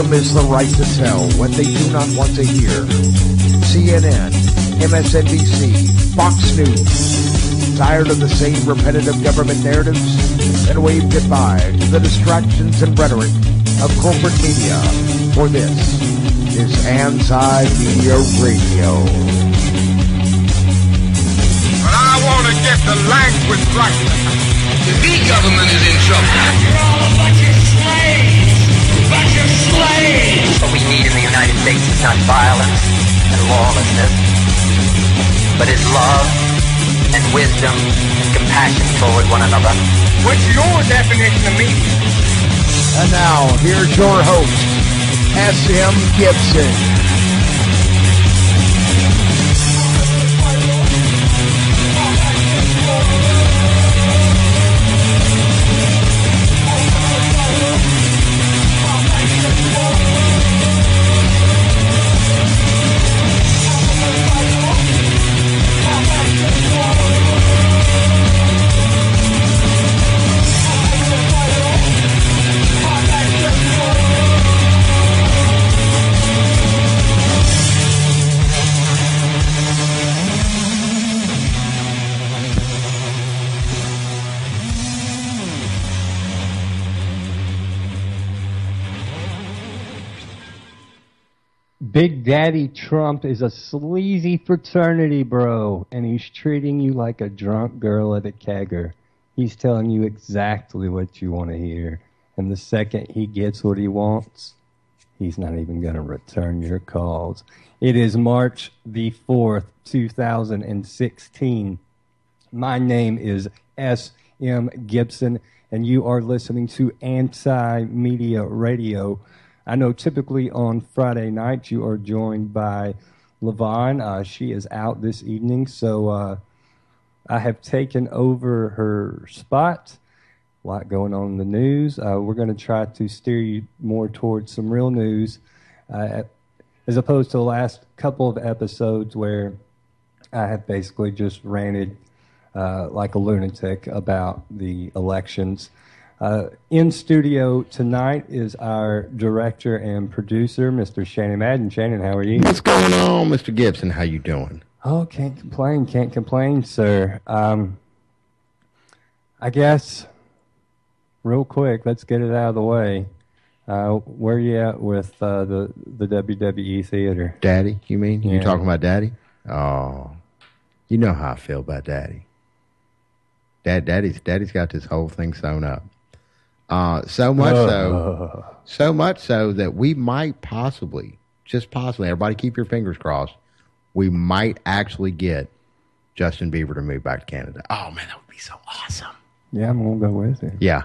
freedom is the right to tell what they do not want to hear. CNN, MSNBC, Fox News. Tired of the same repetitive government narratives? Then wave goodbye to the distractions and rhetoric of corporate media. For this is Anti-Media Radio. But I want to get the language right. The big government is in trouble. You're all a bunch of slaves! Bunch of slaves! What we need in the United States is not violence and lawlessness, but is love and wisdom and compassion toward one another. What's your definition of media? And now, here's your host, S.M. Gibson. Big Daddy Trump is a sleazy fraternity bro, and he's treating you like a drunk girl at a kegger. He's telling you exactly what you want to hear, and the second he gets what he wants, he's not even going to return your calls. It is March the 4th, 2016. My name is S.M. Gibson, and you are listening to Anti-Media Radio. I know typically on Friday nights you are joined by LaVon. She is out this evening, so I have taken over her spot. A lot going on in the news. We're going to try to steer you more towards some real news, as opposed to the last couple of episodes where I have basically just ranted like a lunatic about the elections. In studio tonight is our director and producer, Mr. Shannon Madden. Shannon, how are you? What's going on, Mr. Gibson? How you doing? Oh, can't complain, sir. I guess, real quick, let's get it out of the way. Where are you at with the WWE theater? Daddy, you mean? Yeah. You talking about Daddy? Oh, you know how I feel about Daddy. Daddy's got this whole thing sewn up. So much so that we might possibly, just possibly, everybody keep your fingers crossed, we might actually get Justin Bieber to move back to Canada. Oh, man, that would be so awesome. Yeah, I'm going to go with you. Yeah.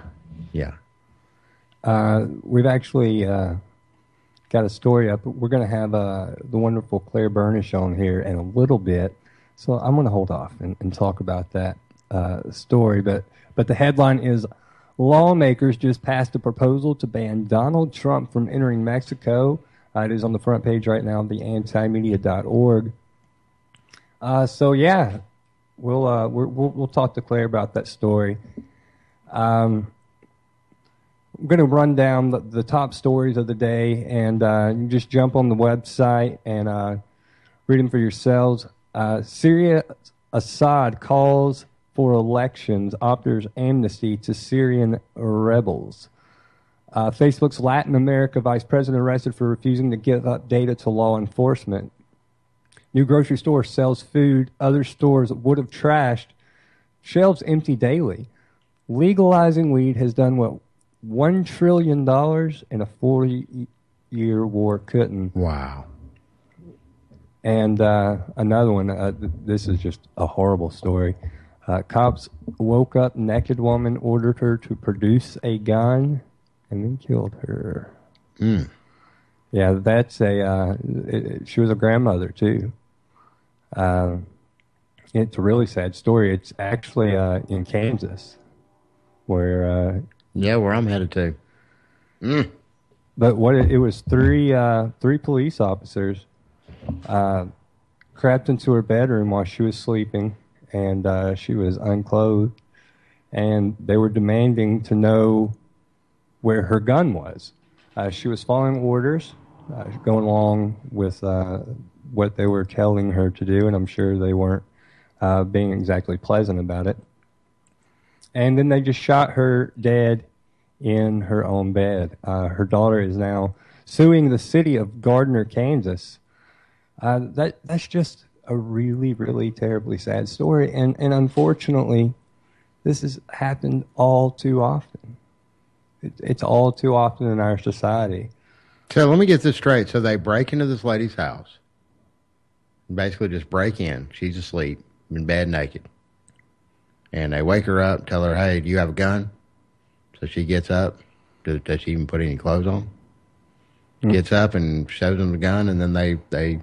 We've actually got a story up. We're going to have the wonderful Claire Burnish on here in a little bit, so I'm going to hold off and talk about that story. But the headline is, lawmakers just passed a proposal to ban Donald Trump from entering Mexico. It is on the front page right now of the antimedia.org. So yeah, we'll talk to Claire about that story. I'm going to run down the top stories of the day, and you just jump on the website and read them for yourselves. Syria, Assad calls for elections, offers amnesty to Syrian rebels. Facebook's Latin America vice president arrested for refusing to give up data to law enforcement. New grocery store sells food other stores would have trashed. Shelves empty daily. Legalizing weed has done what $1 trillion in a 40-year war couldn't. Wow. And another one, this is just a horrible story. Cops woke up naked woman, ordered her to produce a gun, and then killed her. Mm. Yeah, that's she was a grandmother, too. It's a really sad story. It's actually in Kansas, where... where I'm headed to. Mm. But it was three police officers crept into her bedroom while she was sleeping, and she was unclothed, and they were demanding to know where her gun was. She was following orders, going along with what they were telling her to do, and I'm sure they weren't being exactly pleasant about it. And then they just shot her dead in her own bed. Her daughter is now suing the city of Gardner, Kansas. That's just a really, really terribly sad story. And unfortunately, this has happened all too often. It's all too often in our society. So let me get this straight. So they break into this lady's house. Basically just break in. She's asleep, in bed naked. And they wake her up, tell her, hey, do you have a gun? So she gets up. Does she even put any clothes on? Gets up and shows them the gun, and then they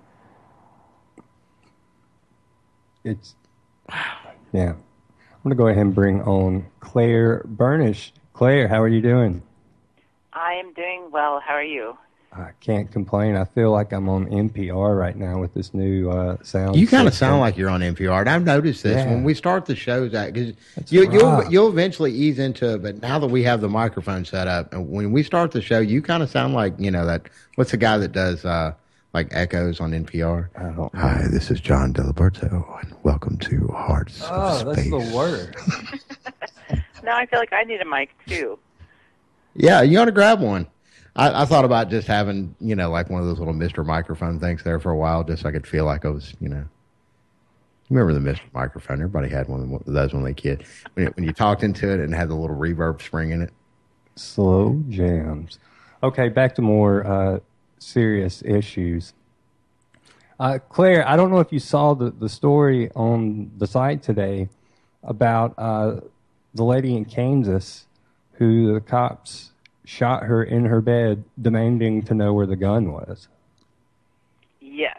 It's, yeah. I'm going to go ahead and bring on Claire Burnish. Claire, how are you doing? I am doing well. How are you? I can't complain. I feel like I'm on NPR right now with this new sound. You kind of sound like you're on NPR. And I've noticed this when we start the shows out, because you'll eventually ease into it. But now that we have the microphone set up, and when we start the show, you kind of sound like, that. What's the guy that does like echoes on NPR? Hi, this is John Diliberto, and welcome to Hearts of Space. That's the word. No, I feel like I need a mic too. Yeah, you ought to grab one. I thought about just having, like one of those little Mr. Microphone things there for a while, just so I could feel like I was, Remember the Mr. Microphone? Everybody had one of those when they were a kid. When you talked into it and had the little reverb spring in it. Slow jams. Okay, back to more serious issues. Claire, I don't know if you saw the story on the site today about the lady in Kansas who the cops shot her in her bed, demanding to know where the gun was. Yes.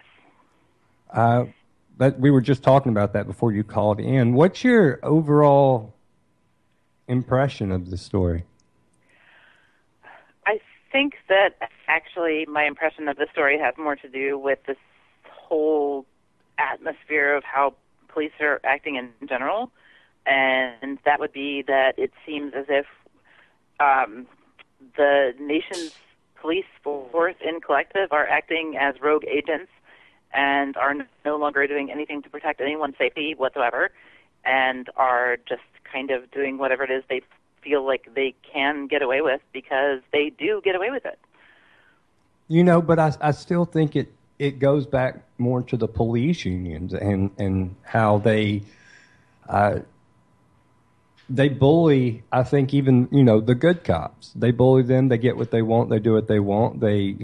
But we were just talking about that before you called in. What's your overall impression of the story? I think that actually my impression of the story has more to do with this whole atmosphere of how police are acting in general, and that would be that it seems as if the nation's police force in collective are acting as rogue agents and are no longer doing anything to protect anyone's safety whatsoever, and are just kind of doing whatever it is they feel like they can get away with, because they do get away with it. But I still think it goes back more to the police unions and how they bully, I think, even, the good cops. They bully them. They get what they want. They do what they want. They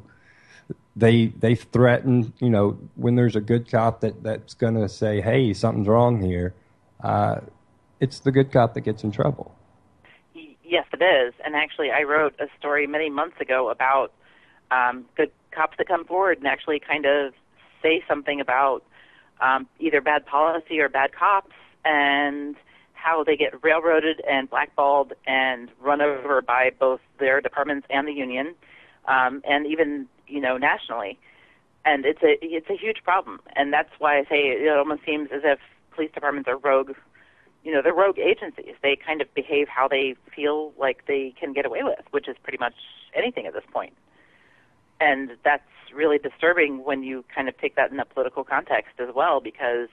threaten, when there's a good cop that's going to say, hey, something's wrong here. It's the good cop that gets in trouble. Yes, it is. And actually, I wrote a story many months ago about good cops that come forward and actually kind of say something about either bad policy or bad cops, and how they get railroaded and blackballed and run over by both their departments and the union, and even, nationally. And it's a huge problem. And that's why I say it almost seems as if police departments are rogue, they're rogue agencies. They kind of behave how they feel like they can get away with, which is pretty much anything at this point. And that's really disturbing when you kind of take that in a political context as well, because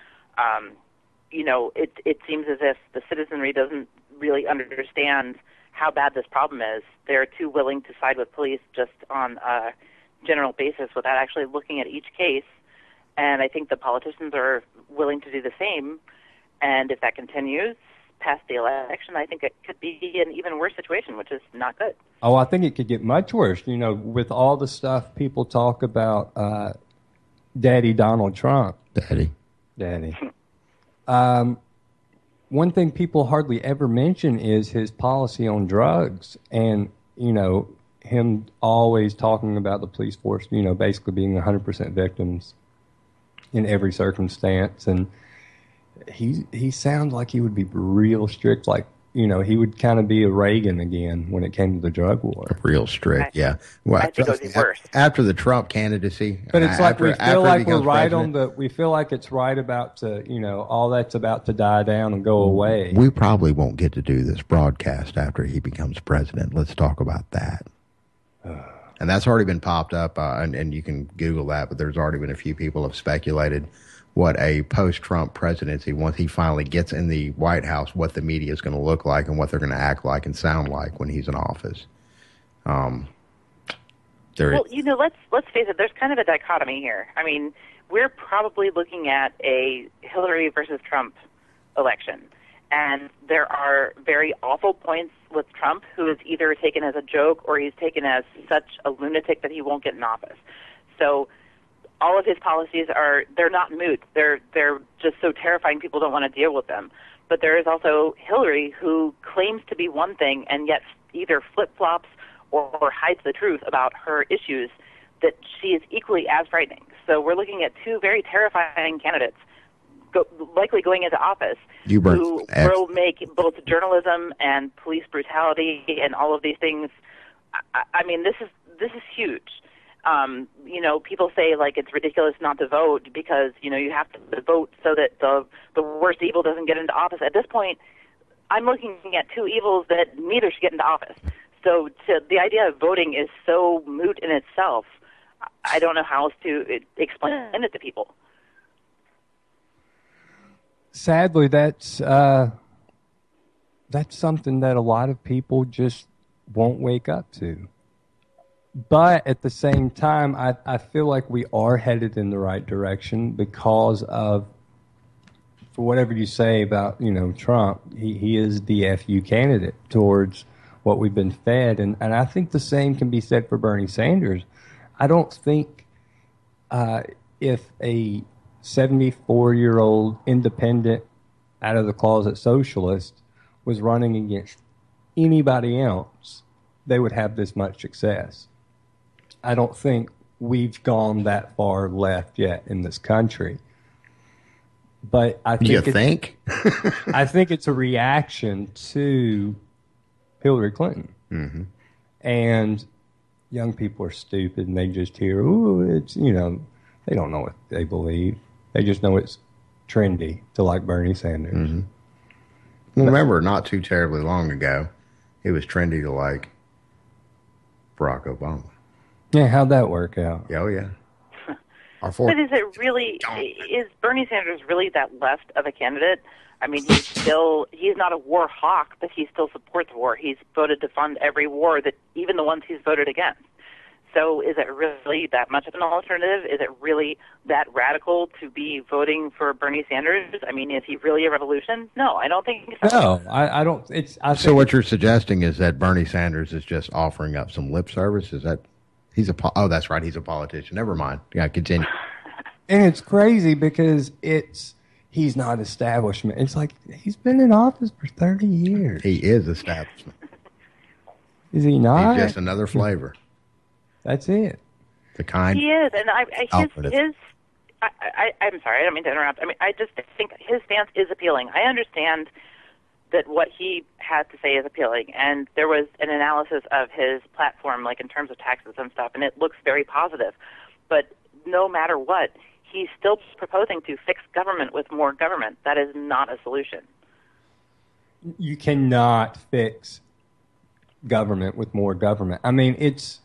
it seems as if the citizenry doesn't really understand how bad this problem is. They're too willing to side with police just on a general basis without actually looking at each case. And I think the politicians are willing to do the same. And if that continues past the election, I think it could be an even worse situation, which is not good. Oh, I think it could get much worse. With all the stuff people talk about Daddy Donald Trump. Daddy. One thing people hardly ever mention is his policy on drugs, and him always talking about the police force, basically being 100% victims in every circumstance. And he sounds like he would be real strict, like he would kind of be a Reagan again when it came to the drug war. Real strict, yeah. Well, I think it would be worse after the Trump candidacy. But it's like we feel like we're right president, we feel like it's right about to, all that's about to die down and go away. We probably won't get to do this broadcast after he becomes president. Let's talk about that. And that's already been popped up, and you can Google that, but there's already been a few people have speculated what a post-Trump presidency, once he finally gets in the White House, what the media is going to look like and what they're going to act like and sound like when he's in office. Well, let's face it, there's kind of a dichotomy here. I mean, we're probably looking at a Hillary versus Trump election. And there are very awful points with Trump, who is either taken as a joke or he's taken as such a lunatic that he won't get in office. So all of his policies they're not moot. They're just so terrifying people don't want to deal with them. But there is also Hillary, who claims to be one thing and yet either flip-flops or hides the truth about her issues, that she is equally as frightening. So we're looking at two very terrifying candidates likely going into office who will make both journalism and police brutality and all of these things. I mean, this is huge. People say like it's ridiculous not to vote because you have to vote so that the worst evil doesn't get into office. At this point, I'm looking at two evils that neither should get into office. So the idea of voting is so moot in itself. I don't know how else to explain it to people. Sadly, that's something that a lot of people just won't wake up to. But at the same time, I feel like we are headed in the right direction because of, for whatever you say about Trump, he is the FU candidate towards what we've been fed, and I think the same can be said for Bernie Sanders. I don't think if a 74-year-old independent, out-of-the-closet socialist was running against anybody else, they would have this much success. I don't think we've gone that far left yet in this country. But I think I think it's a reaction to Hillary Clinton. Mm-hmm. And young people are stupid and they just hear, ooh, it's, they don't know what they believe. They just know it's trendy to like Bernie Sanders. Mm-hmm. Well, remember, not too terribly long ago, it was trendy to like Barack Obama. Yeah, how'd that work out? Oh, yeah. But is Bernie Sanders really that left of a candidate? I mean, he's not a war hawk, but he still supports war. He's voted to fund every war, that even the ones he's voted against. So is it really that much of an alternative? Is it really that radical to be voting for Bernie Sanders? I mean, is he really a revolution? No, I don't think so. No, I don't. So what you're suggesting is that Bernie Sanders is just offering up some lip service? Is that oh, that's right, he's a politician. Never mind. Yeah, continue. And it's crazy because he's not establishment. It's like he's been in office for 30 years. He is establishment. Is he not? He's just another flavor. That's it. The kind. He is, and I'm sorry, I don't mean to interrupt. I mean, I just think his stance is appealing. I understand that what he had to say is appealing, and there was an analysis of his platform, like in terms of taxes and stuff, and it looks very positive. But no matter what, he's still proposing to fix government with more government. That is not a solution. You cannot fix government with more government. I mean,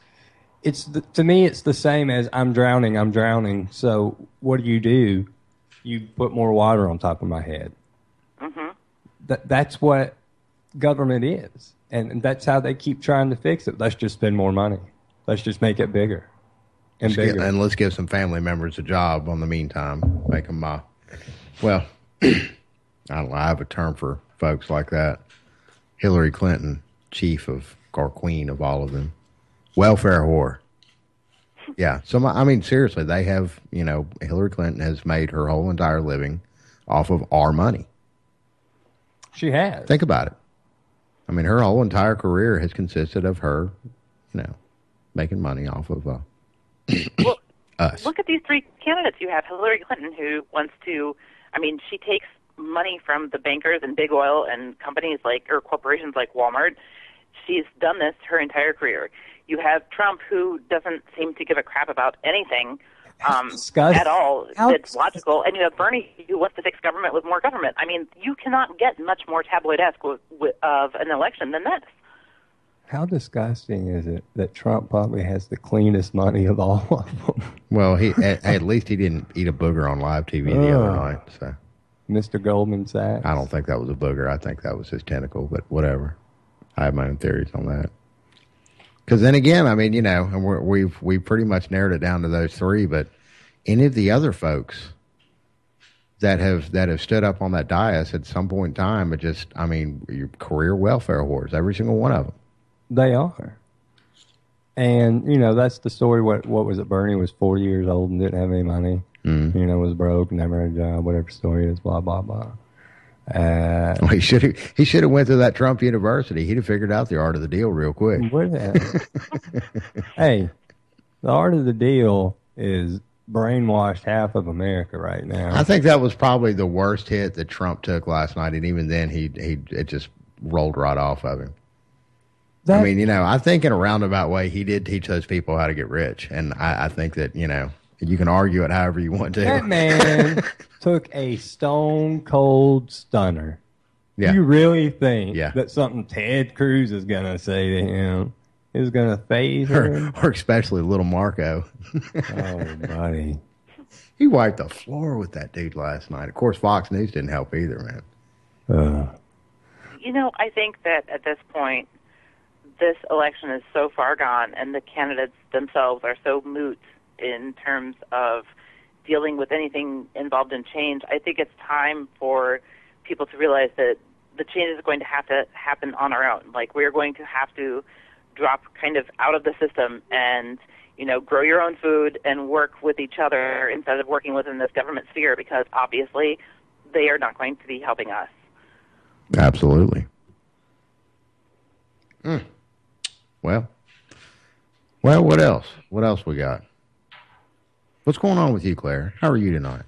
to me, it's the same as I'm drowning. So what do? You put more water on top of my head. Mm-hmm. That's what government is. And that's how they keep trying to fix it. Let's just spend more money. Let's just make it bigger and bigger. And let's give some family members a job on the meantime. Make them, well, I don't know, I have a term for folks like that. Hillary Clinton, chief of, or queen of all of them. Welfare whore. Yeah. So, I mean, seriously, they have, Hillary Clinton has made her whole entire living off of our money. She has. Think about it. I mean, her whole entire career has consisted of her, making money off of us. Look at these three candidates. You have Hillary Clinton, who wants to, she takes money from the bankers and big oil and companies or corporations like Walmart. She's done this her entire career. You have Trump, who doesn't seem to give a crap about anything at all that's logical. And you have Bernie, who wants to fix government with more government. I mean, you cannot get much more tabloid-esque of an election than this. How disgusting is it that Trump probably has the cleanest money of all of them? Well, at least he didn't eat a booger on live TV the other night. So Mr. Goldman Sachs. I don't think that was a booger. I think that was his tentacle, but whatever. I have my own theories on that. Because then again, I mean, and we've pretty much narrowed it down to those three. But any of the other folks that have stood up on that dais at some point in time, your career welfare whores, every single one of them. They are. And, that's the story. What was it? Bernie was 40 years old and didn't have any money. Mm. Was broke, never had a job, whatever story is, blah, blah, blah. Well, he should have went to that Trump University. He'd have figured out the art of the deal real quick. Hey, the art of the deal is brainwashed half of America right now. I think that was probably the worst hit that Trump took last night, and even then, it just rolled right off of him. I think in a roundabout way, he did teach those people how to get rich, and I think that you can argue it however you want to. That man took a stone cold stunner. Yeah. You really think Yeah. that something Ted Cruz is going to say to him is going to faze him? Or especially little Marco. Oh, buddy. He wiped the floor with that dude last night. Of course, Fox News didn't help either, man. I think that at this point, this election is so far gone, and the candidates themselves are so moot in terms of dealing with anything involved in change. I think it's time for people to realize that the change is going to have to happen on our own. Like, we're going to have to drop kind of out of the system and, grow your own food and work with each other instead of working within this government sphere, because obviously they are not going to be helping us. Absolutely. Well, what else? What else we got? What's going on with you, Claire? How are you tonight?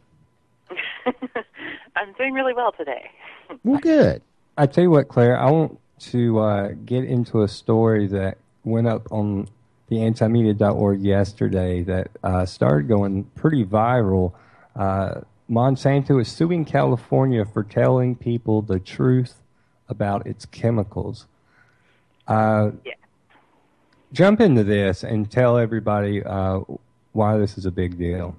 I'm doing really well today. Well, good. I tell you what, Claire, I want to get into a story that went up on the antimedia.org yesterday that started going pretty viral. Monsanto is suing California for telling people the truth about its chemicals. Jump into this and tell everybody why this is a big deal.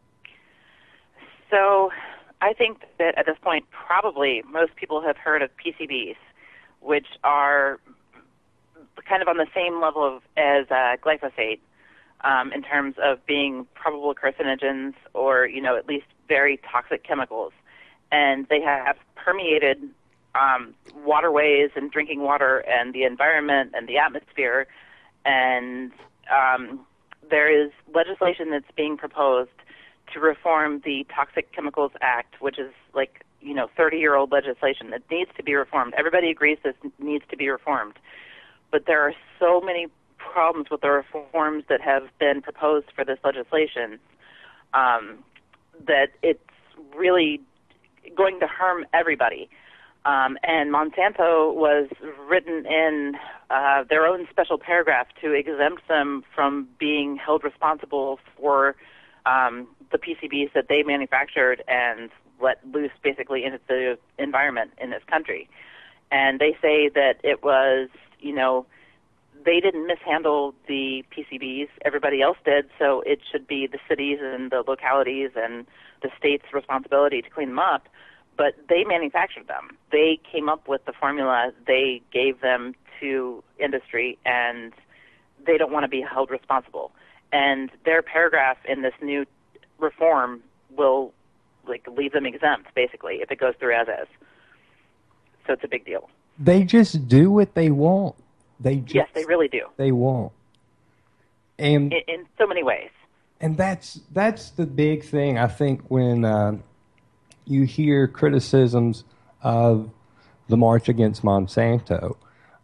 So I think that at this point, probably most people have heard of PCBs, which are kind of on the same level as glyphosate in terms of being probable carcinogens or, at least very toxic chemicals. And they have permeated waterways and drinking water and the environment and the atmosphere. And there is legislation that's being proposed to reform the Toxic Chemicals Act, which is 30-year-old legislation that needs to be reformed. Everybody agrees this needs to be reformed. But there are so many problems with the reforms that have been proposed for this legislation that it's really going to harm everybody. And Monsanto was written in their own special paragraph to exempt them from being held responsible for the PCBs that they manufactured and let loose basically into the environment in this country. And they say that it was, they didn't mishandle the PCBs, everybody else did, so it should be the cities and the localities and the state's responsibility to clean them up. But they manufactured them. They came up with the formula. They gave them to industry, and they don't want to be held responsible. And their paragraph in this new reform will leave them exempt, basically, if it goes through as is. So it's a big deal. They just do what they want. Yes, they really do. They want. And in so many ways. And that's the big thing, I think, when you hear criticisms of the march against Monsanto.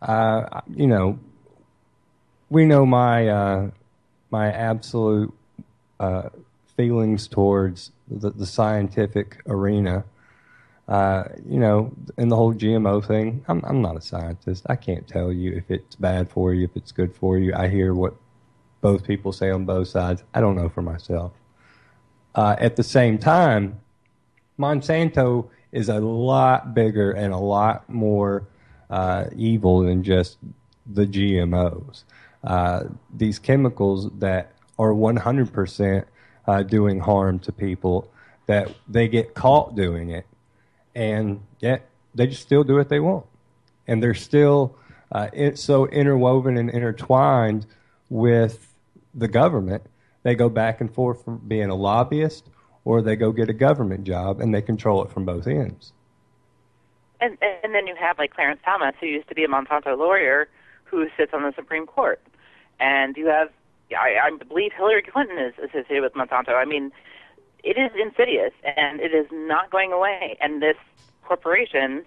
We know my absolute feelings towards the scientific arena. In the whole GMO thing, I'm not a scientist. I can't tell you if it's bad for you, if it's good for you. I hear what both people say on both sides. I don't know for myself. At the same time, Monsanto is a lot bigger and a lot more evil than just the GMOs. These chemicals that are 100% doing harm to people, that they get caught doing it, and yet they just still do what they want. And they're still it's so interwoven and intertwined with the government. They go back and forth from being a lobbyist, or they go get a government job, and they control it from both ends. And then you have like Clarence Thomas, who used to be a Monsanto lawyer, who sits on the Supreme Court. And you have, I believe Hillary Clinton is associated with Monsanto. I mean, it is insidious, and it is not going away. And this corporation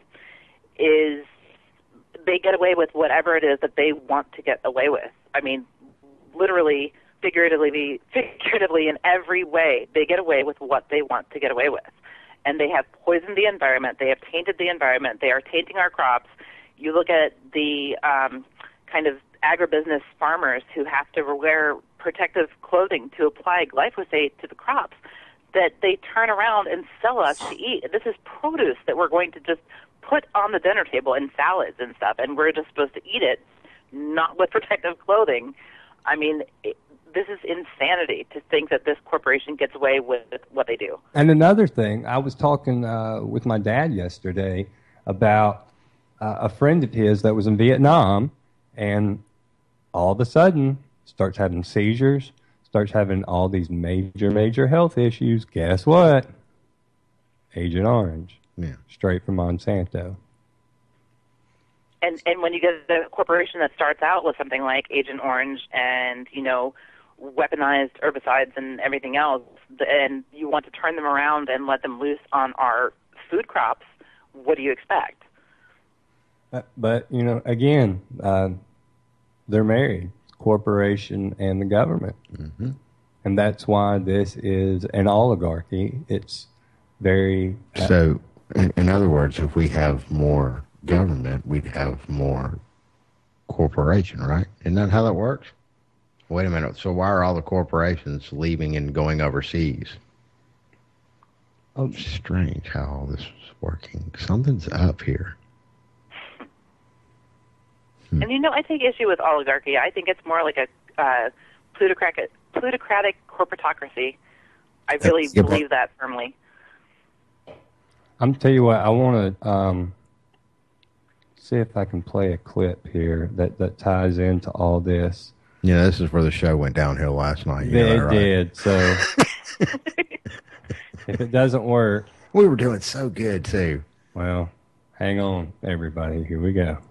they get away with whatever it is that they want to get away with. I mean, literally, figuratively, in every way, they get away with what they want to get away with. And they have poisoned the environment. They have tainted the environment. They are tainting our crops. You look at the kind of agribusiness farmers who have to wear protective clothing to apply glyphosate to the crops that they turn around and sell us to eat. This is produce that we're going to just put on the dinner table in salads and stuff, and we're just supposed to eat it, not with protective clothing. I mean, this is insanity to think that this corporation gets away with what they do. And another thing, I was talking with my dad yesterday about a friend of his that was in Vietnam, and all of a sudden starts having seizures, starts having all these major health issues. Guess what? Agent Orange. Yeah. Straight from Monsanto. And when you get a corporation that starts out with something like Agent Orange and, you know, weaponized herbicides and everything else, and you want to turn them around and let them loose on our food crops, what do you expect? But, you know, again, they're married, corporation and the government. Mm-hmm. And that's why this is an oligarchy. It's very... So, in other words, if we have more government, we'd have more corporation, right? Isn't that how that works? Wait a minute. So why are all the corporations leaving and going overseas? Oh, strange how all this is working. Something's up here. And, you know, I take issue with oligarchy. I think it's more like a plutocratic corporatocracy. I really believe that firmly. I'm tell you what, I want to see if I can play a clip here that ties into all this. Yeah, this is where the show went downhill last night. It did. So if it doesn't work, we were doing so good too. Well, hang on, everybody. Here we go.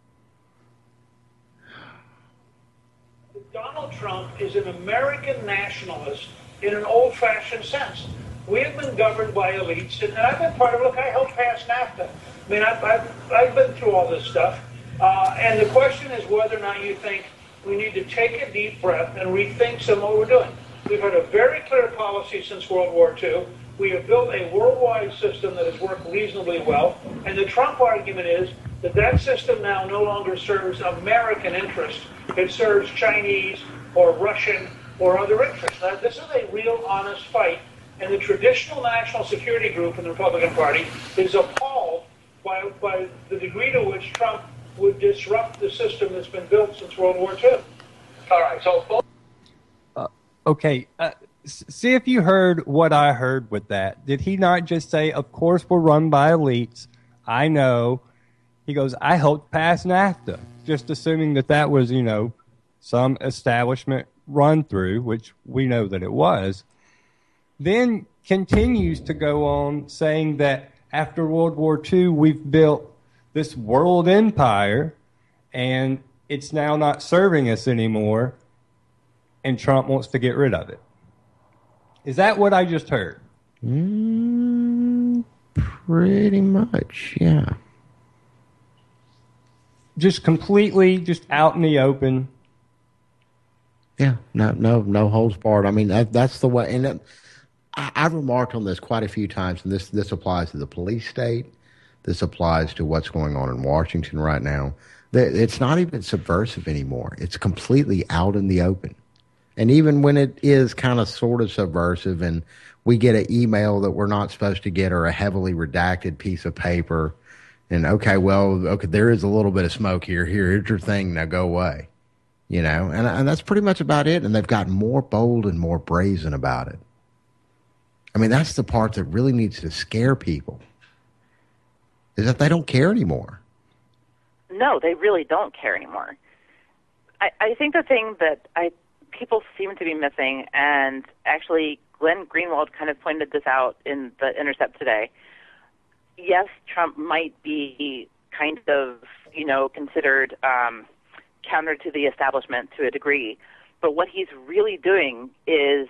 Donald Trump is an American nationalist in an old-fashioned sense. We have been governed by elites, and I've been part of it. Look, I helped pass NAFTA. I mean, I've been through all this stuff. And the question is whether or not you think we need to take a deep breath and rethink some of what we're doing. We've had a very clear policy since World War II. We have built a worldwide system that has worked reasonably well. And the Trump argument is that that system now no longer serves American interests. It serves Chinese or Russian or other interests. Now, this is a real honest fight. And the traditional national security group in the Republican Party is appalled by the degree to which Trump would disrupt the system that's been built since World War II. All right, so... Okay, see if you heard what I heard with that. Did he not just say, of course we're run by elites, I know. He goes, I helped pass NAFTA, just assuming that was, you know, some establishment run through, which we know that it was. Then continues to go on saying that after World War II, we've built this world empire, and it's now not serving us anymore, and Trump wants to get rid of it. Is that what I just heard? Pretty much, yeah. Just completely, just out in the open. Yeah, no holds barred. I mean, that's the way, and I've remarked on this quite a few times, and this applies to the police state. This applies to what's going on in Washington right now. It's not even subversive anymore. It's completely out in the open. And even when it is kind of sort of subversive and we get an email that we're not supposed to get or a heavily redacted piece of paper, And okay, there is a little bit of smoke here. Here's your thing. Now go away. And that's pretty much about it. And they've gotten more bold and more brazen about it. I mean, that's the part that really needs to scare people, is that they don't care anymore. No, they really don't care anymore. I think the thing that people seem to be missing, and actually Glenn Greenwald kind of pointed this out in The Intercept today. Yes, Trump might be kind of, considered counter to the establishment to a degree, but what he's really doing is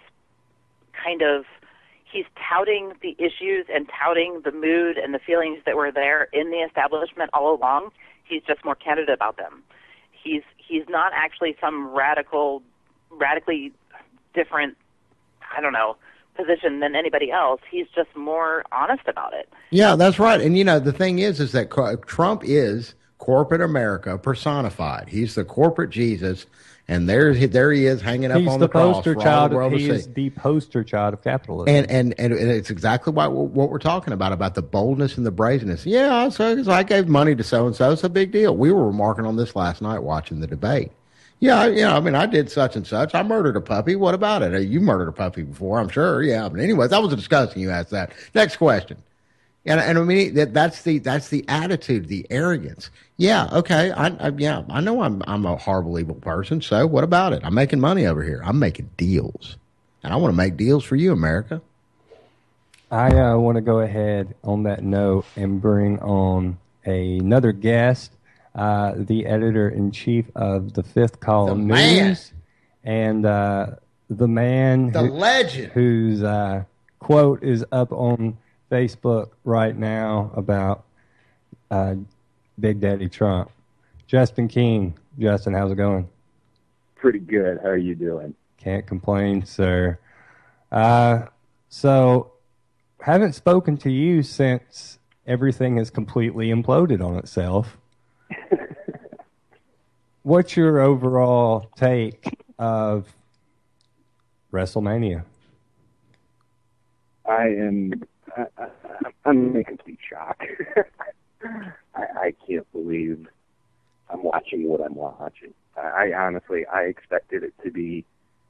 he's touting the issues and touting the mood and the feelings that were there in the establishment all along. He's just more candid about them. He's not actually some radically different, position than anybody else. He's just more honest about it. Yeah, that's right. And, the thing is that Trump is corporate America personified. He's the corporate Jesus, and there he is hanging up on the cross for all the world to see. He is the poster child of capitalism. And it's exactly what we're talking about the boldness and the brazenness. Yeah, so I gave money to so-and-so. It's a big deal. We were remarking on this last night watching the debate. Yeah, I did such and such. I murdered a puppy. What about it? You murdered a puppy before, I'm sure. Yeah, but anyways, that was disgusting. You asked that. Next question. And I mean that's the attitude, the arrogance. Yeah, okay. I know I'm a horrible, evil person. So what about it? I'm making money over here. I'm making deals, and I want to make deals for you, America. I want to go ahead on that note and bring on another guest. The editor-in-chief of the Fifth Column News, and the man, the legend, whose quote is up on Facebook right now about Big Daddy Trump. Justin King. Justin, how's it going? Pretty good. How are you doing? Can't complain, sir. So, haven't spoken to you since everything has completely imploded on itself. What's your overall take of WrestleMania? I'm in complete shock. I can't believe I'm watching what I'm watching. I honestly expected it to be,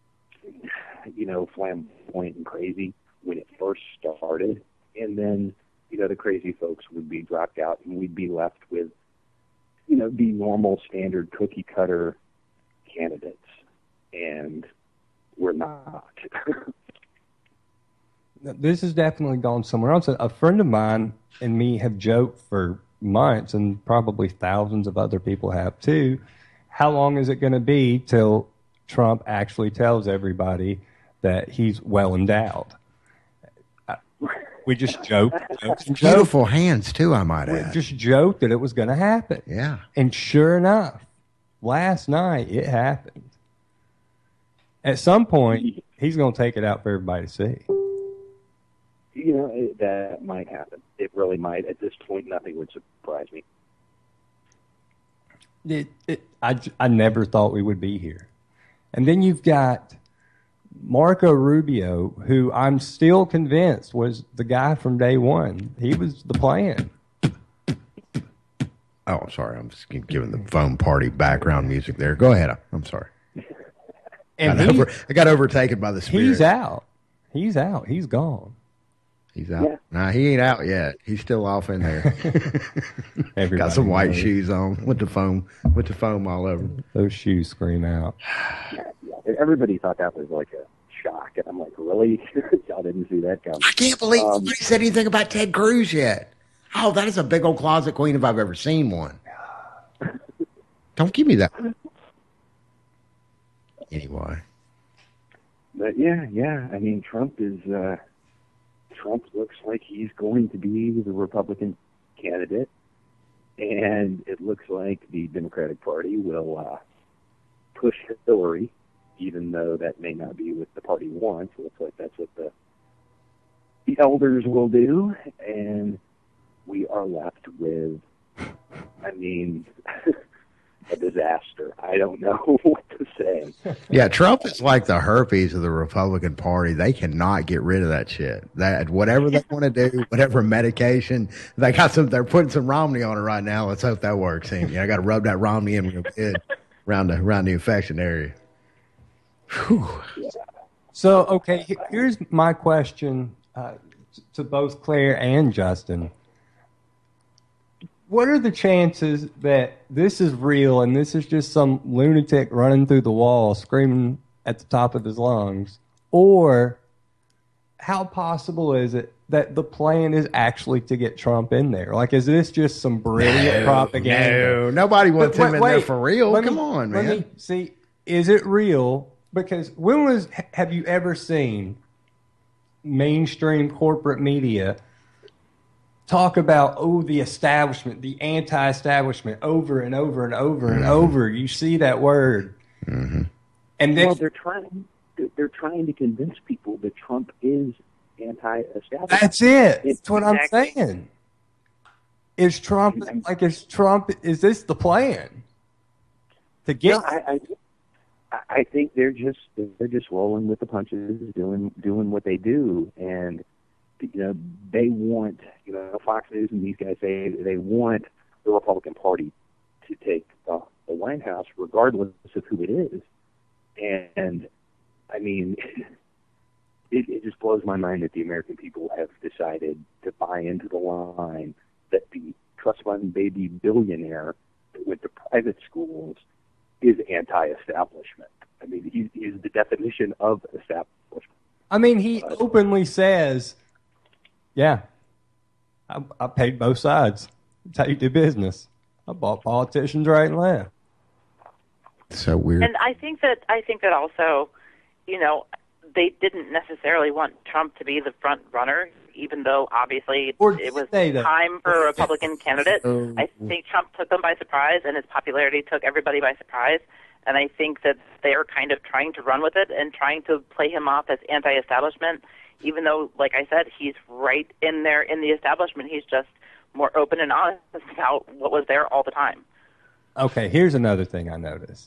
flamboyant and crazy when it first started, and then, the crazy folks would be dropped out, and we'd be left with, the normal standard cookie cutter candidates, and we're not. This has definitely gone somewhere else. A friend of mine and me have joked for months, and probably thousands of other people have too. How long is it going to be till Trump actually tells everybody that he's well endowed? We just joked. Beautiful hands, too, I might add. We just joked that it was going to happen. Yeah. And sure enough, last night it happened. At some point, he's going to take it out for everybody to see. That might happen. It really might. At this point, nothing would surprise me. I never thought we would be here. And then you've got Marco Rubio, who I'm still convinced was the guy from day one. He was the plan. Oh, sorry. I'm just giving the phone party background music there. Go ahead. I'm sorry. And I got overtaken by the spirit. He's out. He's out. He's gone. He's out. Yeah. Nah, he ain't out yet. He's still off in there. Got some white shoes on with the foam all over. Those shoes scream out. Everybody thought that was like a shock, and I'm like, really? Y'all didn't see that coming. I can't believe nobody said anything about Ted Cruz yet. Oh, that is a big old closet queen if I've ever seen one. Don't give me that. Anyway. But yeah. I mean, Trump looks like he's going to be the Republican candidate, and it looks like the Democratic Party will push Hillary, even though that may not be what the party wants. It looks like that's what the elders will do, and we are left with, a disaster. I don't know what to say. saying. Yeah, Trump is like the herpes of the Republican Party. They cannot get rid of that shit. That whatever they want to do, whatever medication, they're putting some Romney on it right now. Let's hope that works. And I got to rub that Romney in real good around the infection area. Whew. So, okay, here's my question to both Claire and Justin. What are the chances that this is real and this is just some lunatic running through the wall screaming at the top of his lungs? Or how possible is it that the plan is actually to get Trump in there? Like, is this just some brilliant propaganda? No, nobody wants him in there for real. Come on, man. Let me see, is it real? Because have you ever seen mainstream corporate media talk about, the establishment, the anti-establishment, over and over and over and over? You see that word. Mm-hmm. And then, Well, they're trying to convince people that Trump is anti-establishment. that's it. That's what I'm saying. Is is this the plan? To get... No, I think they're just rolling with the punches, doing what they do, and they want, Fox News and these guys say they want the Republican Party to take the White House, regardless of who it is. And I mean, it just blows my mind that the American people have decided to buy into the line that the trust fund baby billionaire that went to private schools is anti-establishment. I mean, he's the definition of establishment. I mean, he openly says, yeah, I paid both sides. That's how you do business. I bought politicians right and left. So weird. And I think that also, they didn't necessarily want Trump to be the front runner, even though obviously it was time for a Republican candidate. I think Trump took them by surprise, and his popularity took everybody by surprise. And I think that they're kind of trying to run with it and trying to play him off as anti-establishment, even though, like I said, he's right in there in the establishment. He's just more open and honest about what was there all the time. Okay, here's another thing I noticed.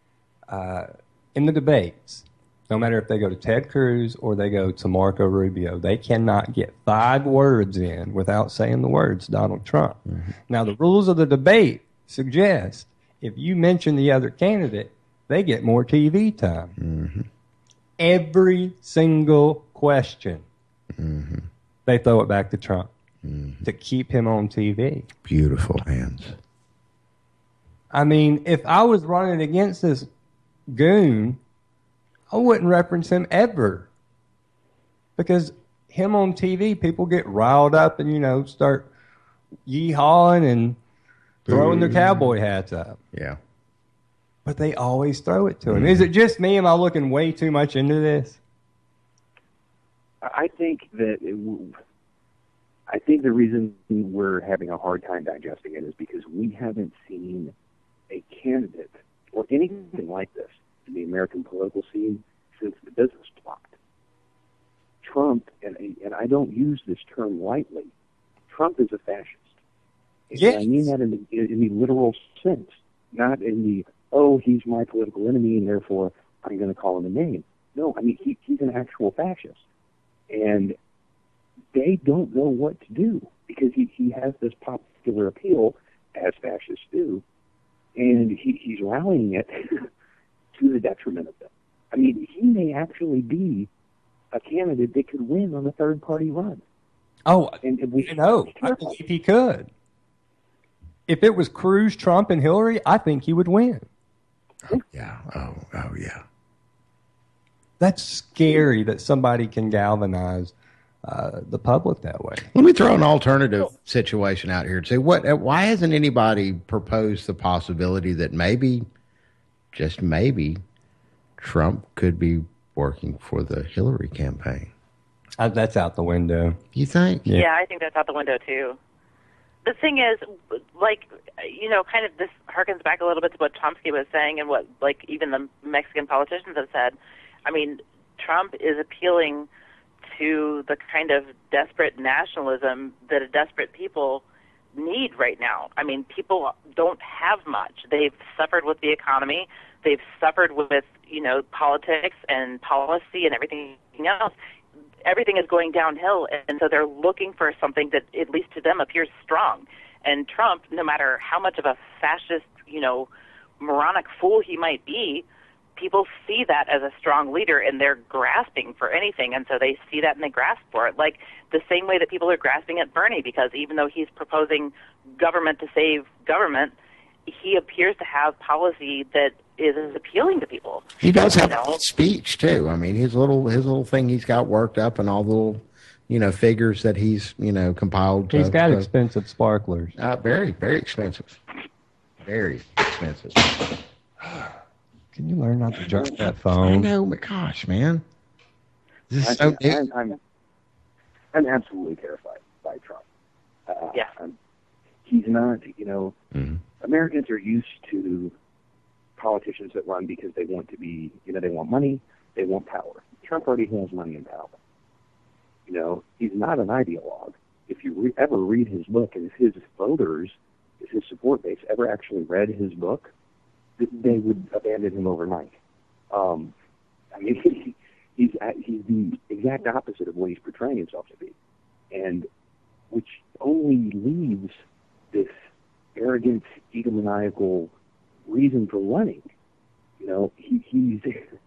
In the debates, no matter if they go to Ted Cruz or they go to Marco Rubio, they cannot get 5 words in without saying the words Donald Trump. Mm-hmm. Now, the rules of the debate suggest if you mention the other candidate, they get more TV time. Mm-hmm. Every single question, mm-hmm. they throw it back to Trump mm-hmm. to keep him on TV. Beautiful hands. I mean, if I was running against this goon, I wouldn't reference him ever. Because him on TV, people get riled up and, start yee-hawing and throwing their cowboy hats up. Yeah. But they always throw it to him. Is it just me? Am I looking way too much into this? I think that the reason we're having a hard time digesting it is because we haven't seen a candidate or anything like this in the American political scene since the business plot. Trump, and I don't use this term lightly, Trump is a fascist. Yes. I mean that in the literal sense, not in the, he's my political enemy and therefore I'm going to call him a name. No, I mean, he's an actual fascist. And they don't know what to do because he has this popular appeal, as fascists do, and he's rallying it to the detriment of them. I mean, he may actually be a candidate that could win on a third-party run. Oh, I believe he could. If it was Cruz, Trump, and Hillary, I think he would win. Oh, yeah. Oh, yeah. That's scary that somebody can galvanize the public that way. Let me throw an alternative situation out here and say, why hasn't anybody proposed the possibility that maybe, just maybe, Trump could be working for the Hillary campaign? That's out the window. You think? Yeah, I think that's out the window, too. The thing is, kind of this harkens back a little bit to what Chomsky was saying and what, even the Mexican politicians have said. I mean, Trump is appealing to the kind of desperate nationalism that a desperate people need right now. I mean, people don't have much. They've suffered with the economy. They've suffered with, politics and policy and everything else. Everything is going downhill, and so they're looking for something that, at least to them, appears strong. And Trump, no matter how much of a fascist, moronic fool he might be, people see that as a strong leader, and they're grasping for anything, and so they see that and they grasp for it. Like the same way that people are grasping at Bernie, because even though he's proposing government to save government, he appears to have policy that is appealing to people. He does have a speech too. I mean, his little thing he's got worked up, and all the little, figures that he's, compiled. He's got expensive sparklers. Very, very expensive. Very expensive. Can you learn not to drop that phone? I know, but gosh, man. This is so new. I'm absolutely terrified by Trump. He's not, Americans are used to politicians that run because they want to be, they want money, they want power. Trump already has money and power. He's not an ideologue. If you ever read his book, and if his voters, if his support base ever actually read his book, they would abandon him overnight. He's the exact opposite of what he's portraying himself to be, and which only leaves this arrogant, egomaniacal reason for running. He's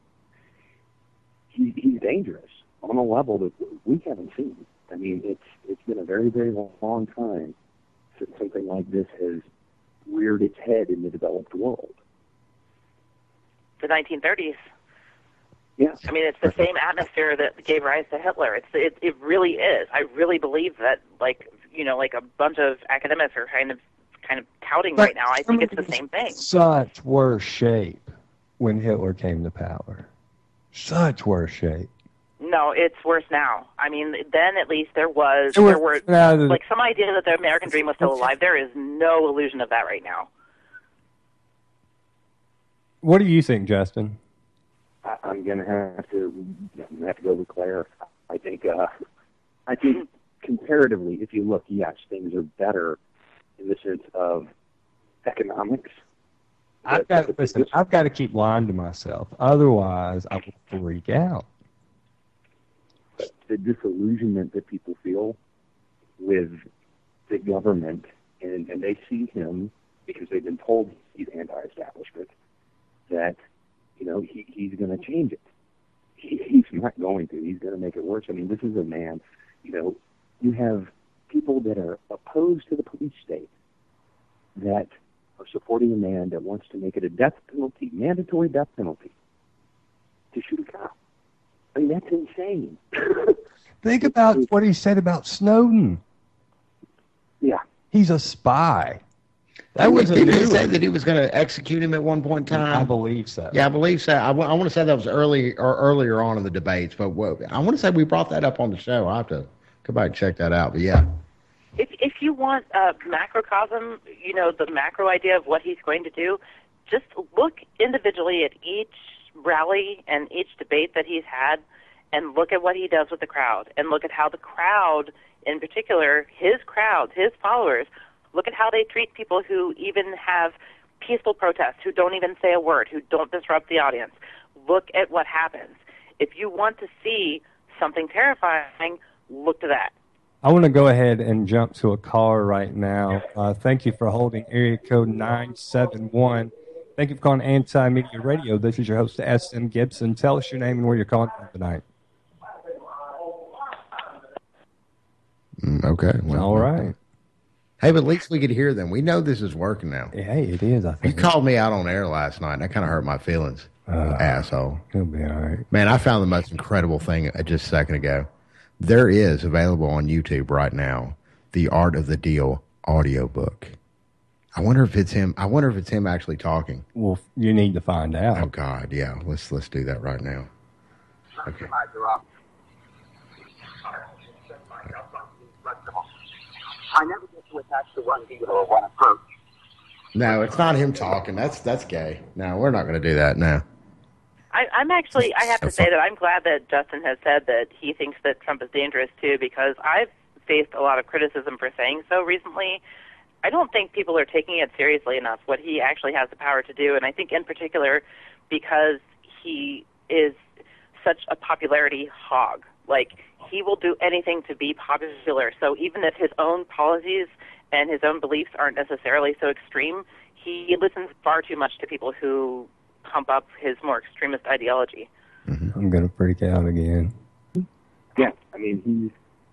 dangerous on a level that we haven't seen. I mean, it's been a very, very long time since something like this has reared its head in the developed world. The 1930s. Yeah. I mean, it's the same atmosphere that gave rise to Hitler. It really is. I really believe that, like a bunch of academics are kind of touting right now. I think it's the same thing. Such worse shape when Hitler came to power. Such worse shape. No, it's worse now. I mean, then at least there were like some idea that the American dream was still alive. There is no illusion of that right now. What do you think, Justin? I'm gonna have to go with Claire. I think comparatively, if you look, yes, things are better in the sense of economics. I've got to keep lying to myself. Otherwise, I will freak out. But the disillusionment that people feel with the government, and they see him because they've been told he's anti-establishment, that he's going to change it. He's not going to. He's going to make it worse. I mean, this is a man. You have people that are opposed to the police state that are supporting a man that wants to make it a death penalty, mandatory death penalty, to shoot a cop. I mean, that's insane. Think about what he said about Snowden. Yeah. He's a spy. That was a new said that he was going to execute him at one point in time. I believe so. Yeah, I believe so. I want to say that was earlier on in the debates, but I want to say we brought that up on the show. I'll have to go back and check that out. But yeah. If you want a macrocosm, the macro idea of what he's going to do, just look individually at each rally and each debate that he's had, and look at what he does with the crowd, and look at how the crowd, in particular, his crowd, his followers, look at how they treat people who even have peaceful protests, who don't even say a word, who don't disrupt the audience. Look at what happens. If you want to see something terrifying, look to that. I want to go ahead and jump to a caller right now. Thank you for holding area code 971. Thank you for calling Anti-Media Radio. This is your host, S.M. Gibson. Tell us your name and where you're calling from tonight. Okay. Well, all right. Hey, but at least we could hear them. We know this is working now. Hey, it is, I think. You called me out on air last night, and that kind of hurt my feelings. Asshole. It'll be all right. Man, I found the most incredible thing just a second ago. There is available on YouTube right now, The Art of the Deal audiobook. I wonder if it's him. I wonder if it's him actually talking. Well, you need to find out. Oh God, yeah. Let's do that right now. Okay. I never get to attach to one deal or one approach. No, it's not him talking. That's gay. No, we're not going to do that now. I'm actually, I have to say that I'm glad that Justin has said that he thinks that Trump is dangerous too, because I've faced a lot of criticism for saying so recently, I don't think people are taking it seriously enough, what he actually has the power to do. And I think in particular because he is such a popularity hog. Like, he will do anything to be popular. So even if his own policies and his own beliefs aren't necessarily so extreme, he listens far too much to people who pump up his more extremist ideology. I'm going to freak out again. Yeah, I mean,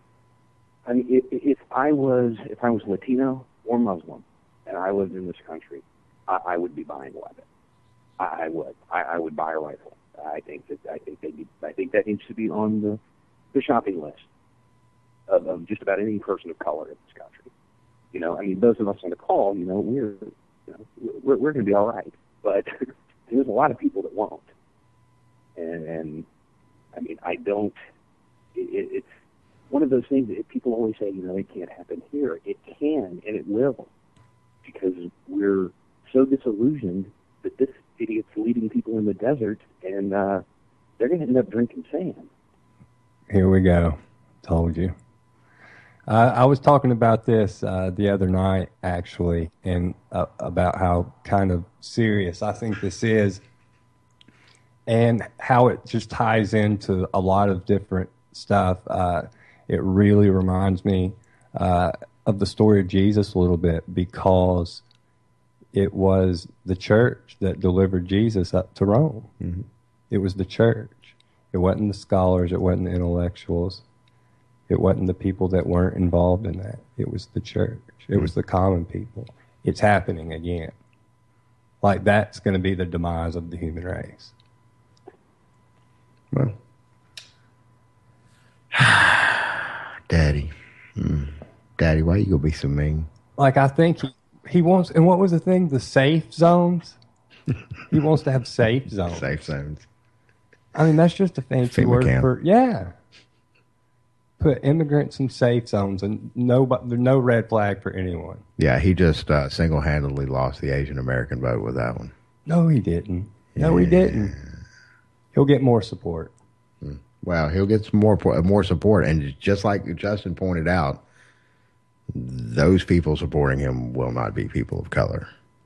if I was Latino or Muslim and I lived in this country, I would be buying a weapon. I would buy a rifle. I think that needs to be on the shopping list of just about any person of color in this country. You know, I mean, those of us on the call, you know, we're going to be all right, but there's a lot of people that won't. And I mean, I don't. It's one of those things that people always say, you know, it can't happen here. It can, and it will, because we're so disillusioned that this idiot's leading people in the desert, and they're going to end up drinking sand. Here we go. Told you. I was talking about this the other night, actually, and about how kind of serious I think this is, and how it just ties into a lot of different stuff. It really reminds me of the story of Jesus a little bit, because it was the church that delivered Jesus up to Rome. Mm-hmm. It was the church. It wasn't the scholars. It wasn't the intellectuals. It wasn't the people that weren't involved in that. It was the church. It was the common people. It's happening again. Like, that's going to be the demise of the human race. Well, Daddy. Daddy, why you going to be so mean? Like, I think he wants, and what was the thing? The safe zones? He wants to have safe zones. Safe zones. I mean, that's just a fancy word for, yeah. Put immigrants in safe zones, and there's no red flag for anyone. Yeah, he just single-handedly lost the Asian American vote with that one. No, he didn't. No, he didn't. He'll get more support. Well, he'll get some more support, and just like Justin pointed out, those people supporting him will not be people of color.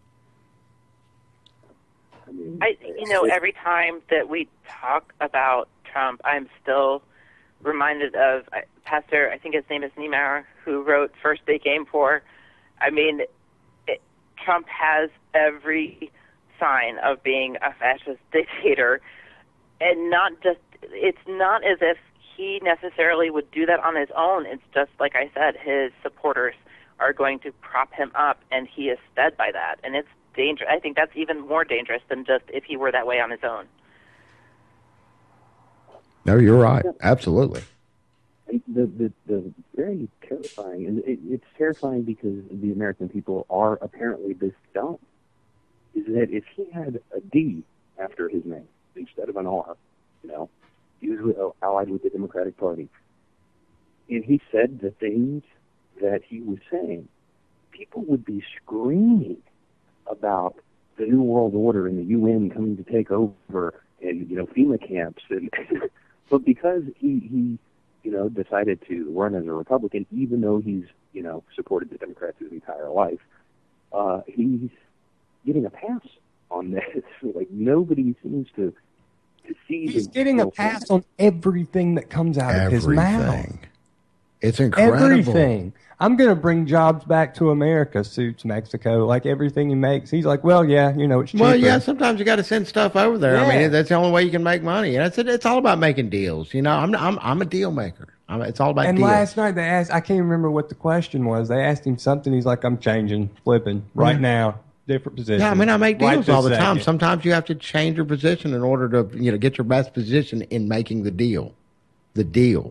Every time that we talk about Trump, I'm still reminded of Pastor, I think his name is Niemeyer, who wrote First They Came For. I mean, Trump has every sign of being a fascist dictator, and it's not as if he necessarily would do that on his own. It's just, like I said, his supporters are going to prop him up, and he is fed by that. And it's dangerous. I think that's even more dangerous than just if he were that way on his own. No, you're right. Absolutely. The very terrifying, and it's terrifying because the American people are apparently this dumb, is that if he had a D after his name instead of an R, you know, he was allied with the Democratic Party, and he said the things that he was saying, people would be screaming about the New World Order and the UN coming to take over, and, you know, FEMA camps, and but because he decided to run as a Republican, even though he's, you know, supported the Democrats his entire life, he's getting a pass on this. Like, nobody seems to see. He's getting a pass on everything that comes out of his mouth. It's incredible. Everything. I'm going to bring jobs back to America, suits Mexico, like everything he makes. He's like, well, yeah, you know, it's cheaper. Well, yeah, sometimes you got to send stuff over there. Yeah. I mean, that's the only way you can make money. And it's all about making deals. You know, I'm a deal maker. It's all about and deals. last night they asked, I can't remember what the question was. They asked him something. He's like, I'm changing, flipping right now, different position. Yeah, I mean, I make deals all the time. Second. Sometimes you have to change your position in order to, you know, get your best position in making the deal. The deal.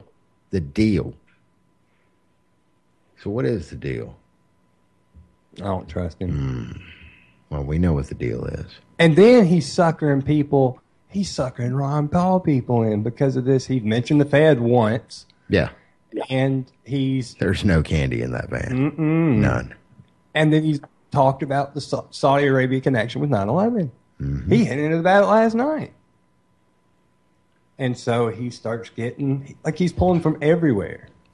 So what is the deal? I don't trust him. Well, we know what the deal is. And then he's suckering people. He's suckering Ron Paul people in because of this. He mentioned the Fed once. Yeah. And there's no candy in that van. None. And then he's talked about the Saudi Arabia connection with 9/11. Mm-hmm. He hinted about it last night. And so he starts getting, like, he's pulling from everywhere. Yeah.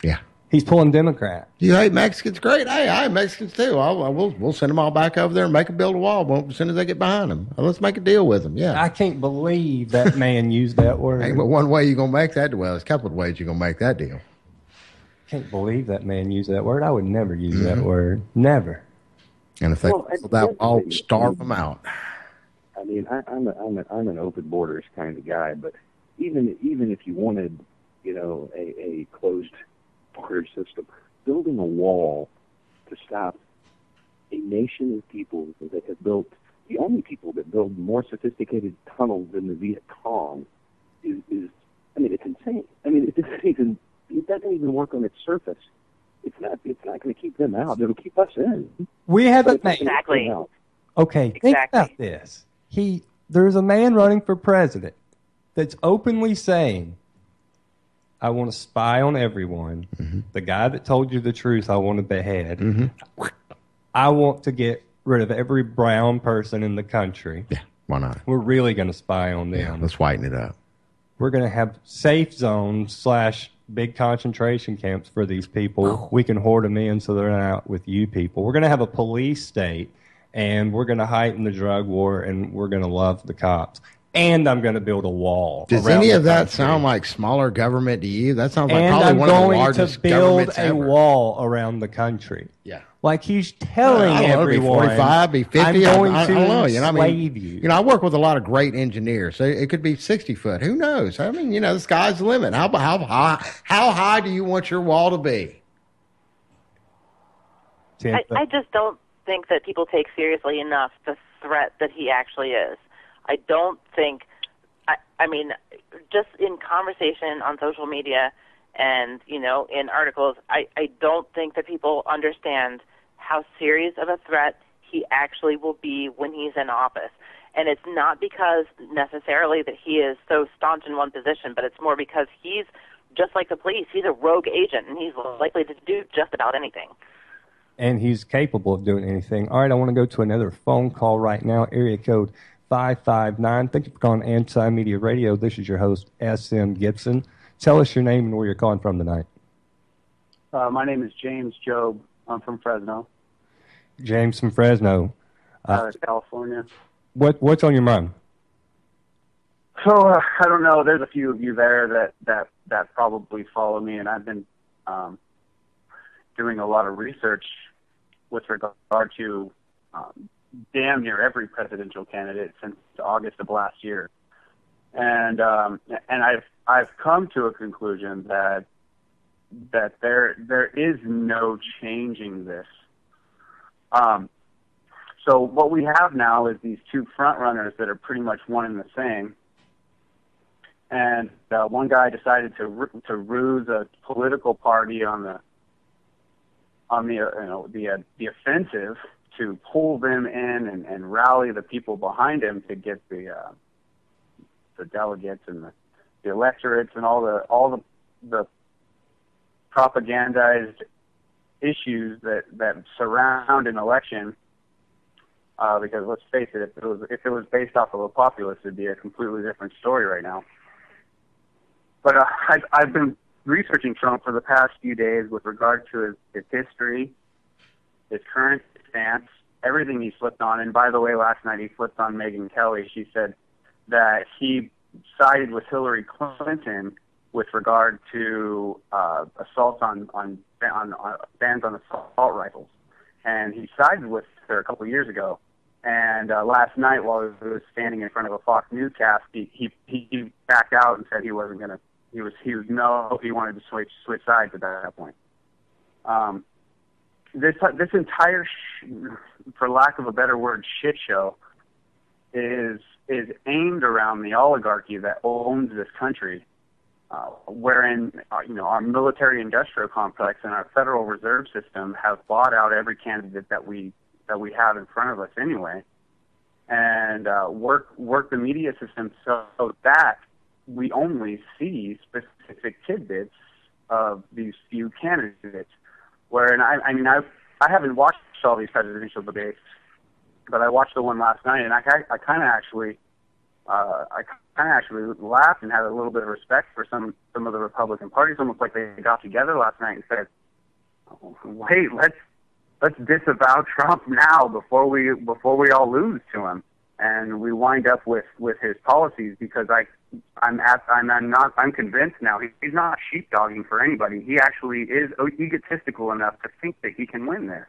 He's pulling Democrat. You hate Mexicans? Great. Hey, I hate Mexicans too. We'll send them all back over there and make them build a wall as soon as they get behind them. Let's make a deal with them. Yeah. I can't believe that man used that word. Hey, but one way you're going to make that, well, there's a couple of ways you're going to make that deal. Can't believe that man used that word. I would never use that word. Never. And if they I'll starve them out. I mean, I'm an open borders kind of guy, but even if you wanted, a closed border system, building a wall to stop a nation of people that have built, the only people that build more sophisticated tunnels than the Viet Cong is it's insane. I mean, it doesn't even work on its surface. It's not going to keep them out. It'll keep us in. We haven't made exactly. Okay, think about this. There's a man running for president that's openly saying, I want to spy on everyone. Mm-hmm. The guy that told you the truth, I want to behead. Mm-hmm. I want to get rid of every brown person in the country. Yeah, why not? We're really going to spy on them. Yeah, let's whiten it up. We're going to have safe zones / big concentration camps for these people. Oh. We can hoard them in so they're not out with you people. We're going to have a police state, and we're going to heighten the drug war, and we're going to love the cops. And I'm going to build a wall. Does any of that sound like smaller government to you? That sounds like probably one of the largest governments ever. And I'm going to build a wall around the country. Yeah. Like he's telling everyone, be 45, be 50. I'm going I don't know. Slave you. I work with a lot of great engineers. So it could be 60 foot. Who knows? I mean, the sky's the limit. How high do you want your wall to be? I just don't think that people take seriously enough the threat that he actually is. I don't think, I mean, just in conversation on social media and, in articles, I don't think that people understand how serious of a threat he actually will be when he's in office. And it's not because necessarily that he is so staunch in one position, but it's more because he's just like the police. He's a rogue agent, and he's likely to do just about anything. And he's capable of doing anything. All right, I want to go to another phone call right now, area code 559. Thank you for calling Anti-Media Radio. This is your host, S.M. Gibson. Tell us your name and where you're calling from tonight. My name is James Job. I'm from Fresno. James from Fresno. California. What's on your mind? So, I don't know. There's a few of you there that probably follow me, and I've been doing a lot of research with regard to damn near every presidential candidate since August of last year, and I've come to a conclusion that there is no changing this. So what we have now is these two front runners that are pretty much one and the same, and one guy decided to ruse a political party on the offensive, to pull them in and rally the people behind him to get the delegates and the electorates and all the propagandized issues that surround an election. Because let's face it, if it was based off of a populist, it'd be a completely different story right now. But I've been researching Trump for the past few days with regard to his history, his current stance, everything he flipped on. And by the way, last night he flipped on Megyn Kelly. She said that he sided with Hillary Clinton with regard to assaults on bans on assault rifles. And he sided with her a couple of years ago. And last night, while he was standing in front of a Fox newscast, he backed out and said he wasn't going to. He wanted to switch sides at that point. This entire, for lack of a better word, shit show is aimed around the oligarchy that owns this country, wherein our military-industrial complex and our Federal Reserve System have bought out every candidate that we have in front of us anyway, and work the media system so that we only see specific tidbits of these few candidates. Wherein I haven't watched all these presidential debates, but I watched the one last night, and I kind of actually laughed and had a little bit of respect for some of the Republican parties. Almost like they got together last night and said, wait, let's disavow Trump now before we all lose to him, and we wind up with his policies, because I'm convinced now he's not sheepdogging for anybody. He actually is egotistical enough to think that he can win this,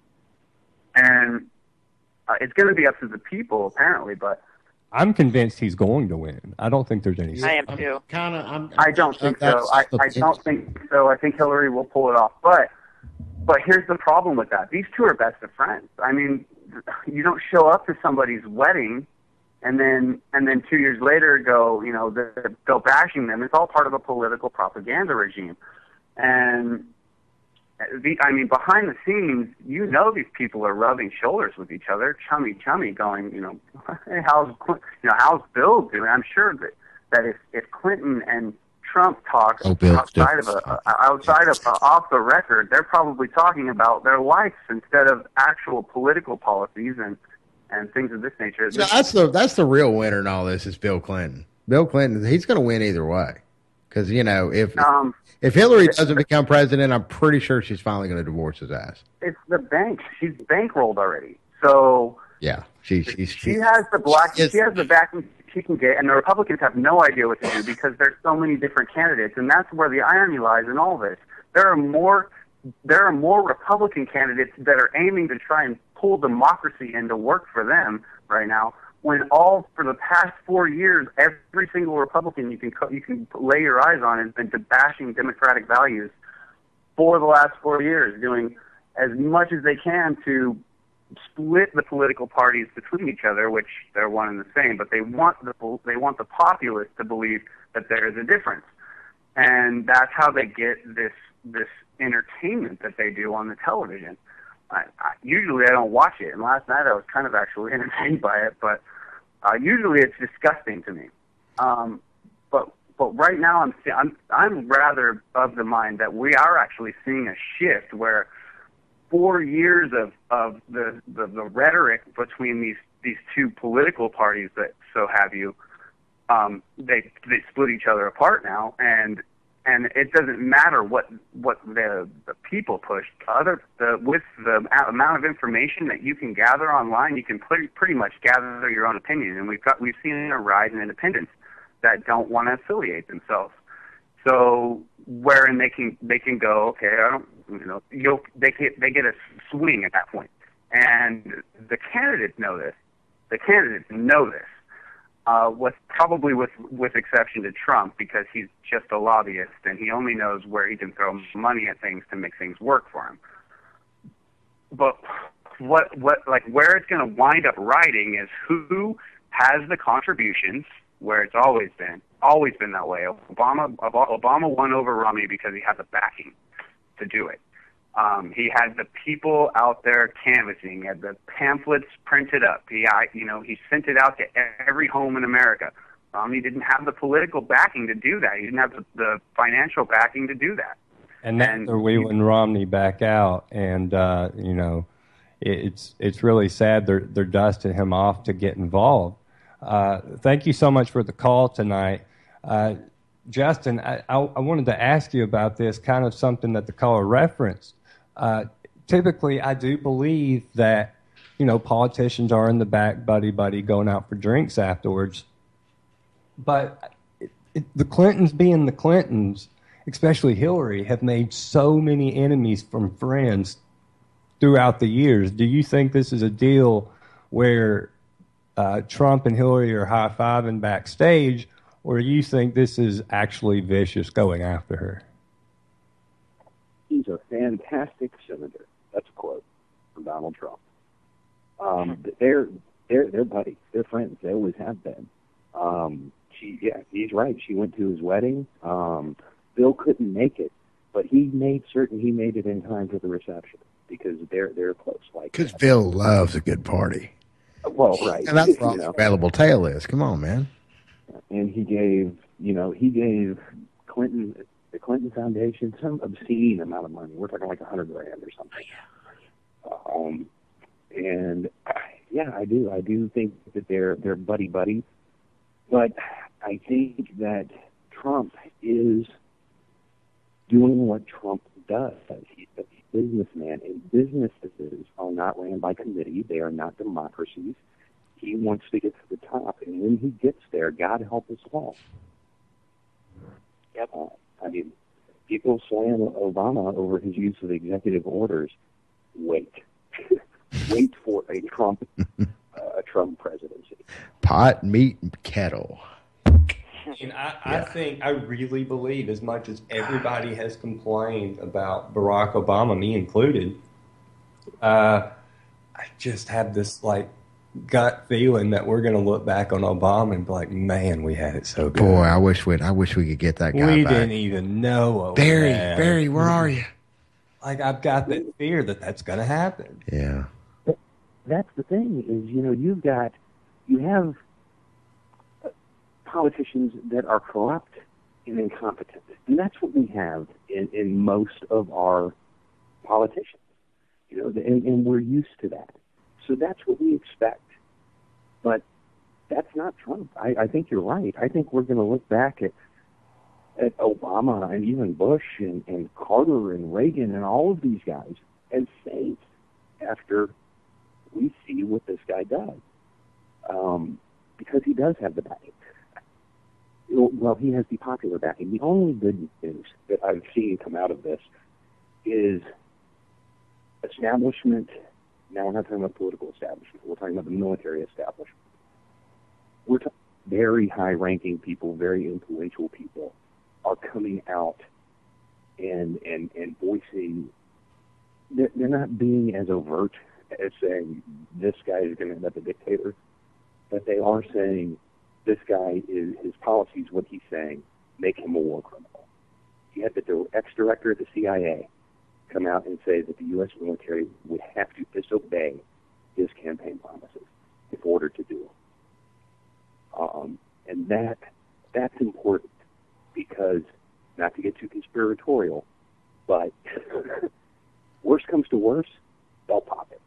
and it's going to be up to the people apparently. But I'm convinced he's going to win. I don't think there's any. I am too. I don't think so. I don't think so. I think Hillary will pull it off, but here's the problem with that. These two are best of friends. I mean, you don't show up to somebody's wedding and then 2 years later go bashing them. It's all part of a political propaganda regime. And behind the scenes, these people are rubbing shoulders with each other, chummy, going, hey, how's Bill doing? I'm sure that if Clinton and Trump talk outside of off the record, they're probably talking about their lives instead of actual political policies and things of this nature. So that's the real winner in all this is Bill Clinton. Bill Clinton, he's going to win either way, because if Hillary doesn't become president, I'm pretty sure she's finally going to divorce his ass. It's the bank. She's bankrolled already. So yeah, she has the backing she can get, and the Republicans have no idea what to do because there's so many different candidates, and that's where the irony lies in all this. There are more Republican candidates that are aiming to try and pull democracy in to work for them right now, when for the past 4 years, every single Republican you can lay your eyes on has been bashing democratic values for the last 4 years, doing as much as they can to split the political parties between each other, which they're one and the same, but they want the populace to believe that there is a difference, and that's how they get this entertainment that they do on the television. Usually I don't watch it, and last night I was kind of actually entertained by it, but usually it's disgusting to me. But right now I'm rather of the mind that we are actually seeing a shift where 4 years of the rhetoric between these two political parties that so have you, they split each other apart now, and it doesn't matter what the people push. With the amount of information that you can gather online, you can pretty much gather your own opinion, and we've seen a rise in independents that don't want to affiliate themselves. So wherein they can go, okay, they get a swing at that point, and the candidates know this. With exception to Trump, because he's just a lobbyist and he only knows where he can throw money at things to make things work for him. But where it's going to wind up riding is who has the contributions, where it's always been that way. Obama won over Romney because he had the backing to do it. He had the people out there canvassing. He had the pamphlets printed up. He sent it out to every home in America. Romney didn't have the political backing to do that. He didn't have the financial backing to do that. And then they're wheeling Romney back out, and it's really sad. They're dusting him off to get involved. Thank you so much for the call tonight. Justin, I wanted to ask you about this, kind of something that the caller referenced. Typically, I do believe that, politicians are in the back, buddy, going out for drinks afterwards. But the Clintons being the Clintons, especially Hillary, have made so many enemies from friends throughout the years. Do you think this is a deal where Trump and Hillary are high-fiving backstage, or do you think this is actually vicious going after her? He's a fantastic senator. That's a quote from Donald Trump. They're buddies. They're friends. They always have been. He's right. She went to his wedding. Bill couldn't make it, but he made certain he made it in time for the reception because they're close. Because Bill loves a good party. Well, right. And that's what Available Tale is. Come on, man. And he gave Clinton, the Clinton Foundation, some obscene amount of money. We're talking like $100,000 or something. And I do think that they're buddies. But I think that Trump is doing what Trump does. businessman, and businesses are not ran by committee. They are not democracies. He wants to get to the top, and when he gets there, God help us all. Yep. I mean, people slam Obama over his use of executive orders. Wait. Wait for a Trump presidency. Pot, meat, kettle. And I really believe, as much as everybody has complained about Barack Obama, me included, I just have this like gut feeling that we're going to look back on Obama and be like, man, we had it so good. Boy, I wish we could get that guy we back. Didn't even know. Barry, where are you? Like, I've got that fear that that's going to happen. Yeah. That's the thing is, you have politicians that are corrupt and incompetent. And that's what we have in most of our politicians. And we're used to that. So that's what we expect. But that's not Trump. I think you're right. I think we're going to look back at Obama and even Bush and Carter and Reagan and all of these guys as saints after we see what this guy does. Because he does have the backing. Well, he has the popular backing. The only good news that I've seen come out of this is establishment. Now we're not talking about political establishment. We're talking about the military establishment. We're talking very high-ranking people, very influential people are coming out and voicing. They're not being as overt as saying this guy is going to end up a dictator, but they are saying this guy is his policies, what he's saying, make him a war criminal. You had the ex-director of the CIA come out and say that the U.S. military would have to disobey his campaign promises in order to do it. And that's important because, not to get too conspiratorial, but worst comes to worst, they'll pop it.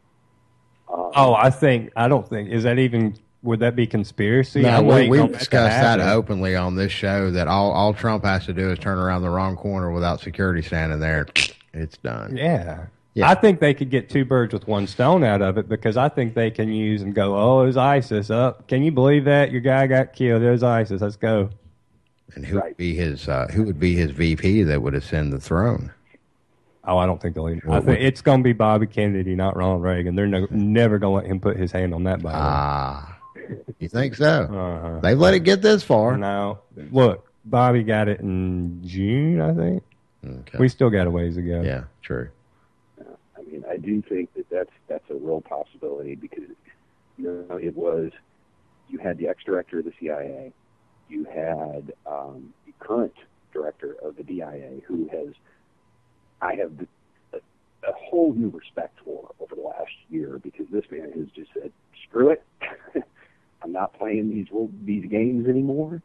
Would that be conspiracy? No, we've discussed that openly on this show, that all Trump has to do is turn around the wrong corner without security standing there. It's done. Yeah. I think they could get two birds with one stone out of it, because I think they can use and go, oh, it was ISIS. Can you believe that? Your guy got killed. It was ISIS. Let's go. And who would be his VP that would ascend the throne? Oh, I don't think they'll. I think it's going to be Bobby Kennedy, not Ronald Reagan. They're never going to let him put his hand on that Bible. You think so? They've let it get this far. No. Look, Bobby got it in June, I think. Okay. We still got a ways to go. Yeah, true. I mean, I do think that's a real possibility, because you had the ex-director of the CIA, you had the current director of the DIA, who I have a whole new respect for over the last year, because this man has just said, screw it. I'm not playing these games anymore.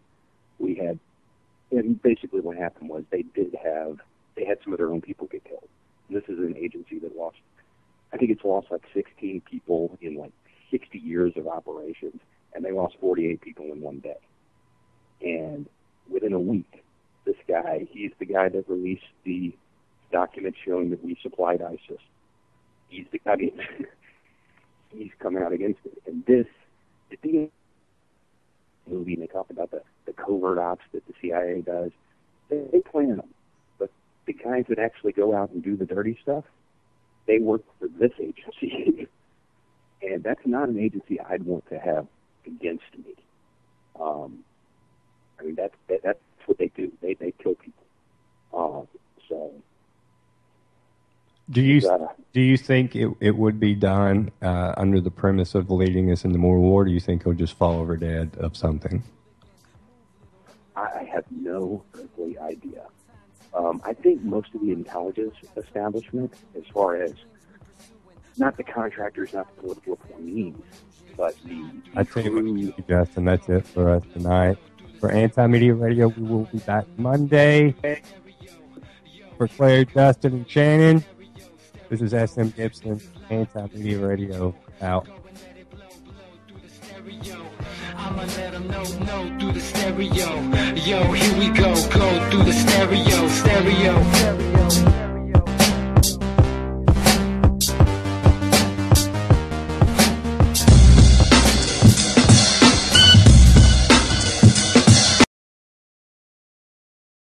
And basically what happened was they had some of their own people get killed. And this is an agency that lost like 16 people in like 60 years of operations, and they lost 48 people in one day. And within a week, this guy, he's the guy that released the document showing that we supplied ISIS. He's coming out against it. And the movie, and they talk about the covert ops that the CIA does. They plan them. But the guys that actually go out and do the dirty stuff, they work for this agency. And that's not an agency I'd want to have against me. I mean, that's what they do. They kill people. Do you think it would be done under the premise of leading us into more war? Or do you think he'll just fall over dead of something? I have no earthly idea. I think most of the intelligence establishment, as far as not the contractors, not the political appointees, but I tell you what, Justin, that's it for us tonight. For Anti-Media Radio, we will be back Monday. For Claire, Justin, and Shannon, this is SM Gibson, Anti-Media Radio, out. I'ma let them know through the stereo. Yo, here we go through the stereo.